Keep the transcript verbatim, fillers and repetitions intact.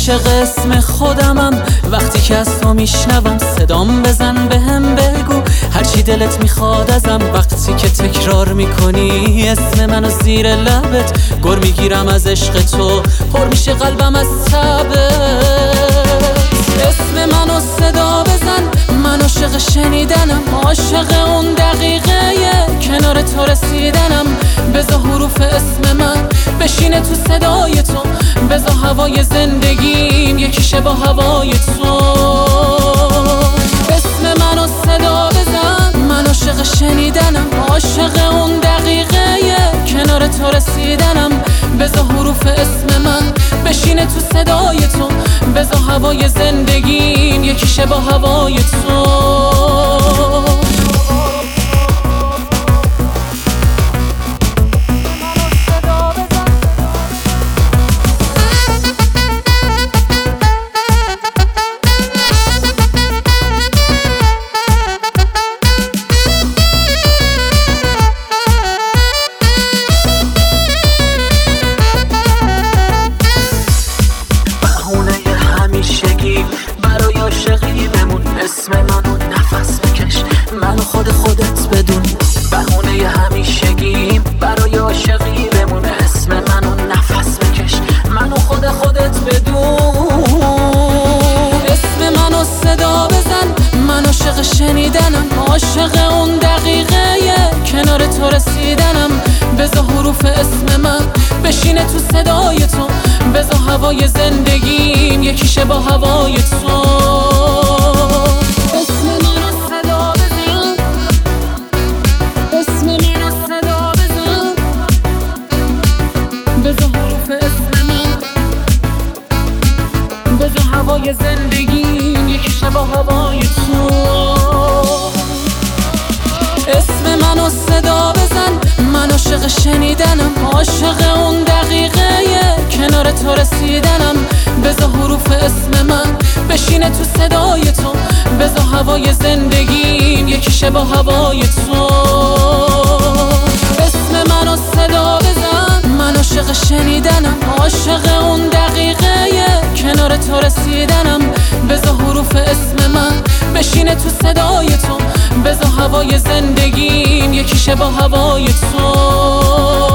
عاشق اسم خودمم. وقتی که از تو میشنوم صدام بزن بهم بگو هرچی دلت میخواد ازم. وقتی که تکرار میکنی اسم منو زیر لبت، گر میگیرم از عشق تو، پر میشه قلبم از تبت. اسم منو صدا بزن، من عاشق شنیدنم، عاشق اون دقیقه کنار تو رسیدنم. بذار حروف اسم من بشینه تو صدای تو، بذار هوای زندگیم یکیشه با هوای تو. اسم منو صدا بزن، من عاشق شنیدنم، عاشق اون دقیقه کنار تو رسیدنم. بذار حروف اسم من بشینه تو صدای تو، بذار هوای زندگیم یکیشه با هوای تو. برای عاشقی بمون، اسم منو نفس بکش، منو خود خودت بدون. بهونه همیشگی برای عاشقی بمون، اسم منو نفس بکش، منو خود خودت بدون. اسم منو صدا بزن، من عاشق شنیدنم، عاشق اون دقیقه کنار تو رسیدنم. بذار حروف اسم من بشینه تو صدای تو، بذار هوای زندگیم یکیشه با هوای تو. اسم منو صدا بزن، اسم منو صدا بزن، بذار حروف اسم من بذار هوای زندگیم یکیشه با هوای تو. اسم منو صدا بزن، من عاشق شنیدنم، عاشق اون دقیقه کنار تو رسیدنم. بذار حروف اسم من بشینه تو صدای تو، بذار هوای زندگیم یکیشه با هوای تو. اسم منو صدا بزن، من عاشق شنیدنم، عاشق اون دقیقه کنار تو رسیدنم. بذار حروف اسم من بشینه تو صدای تو، بذار هوای زندگیم یکیشه با هوای تو.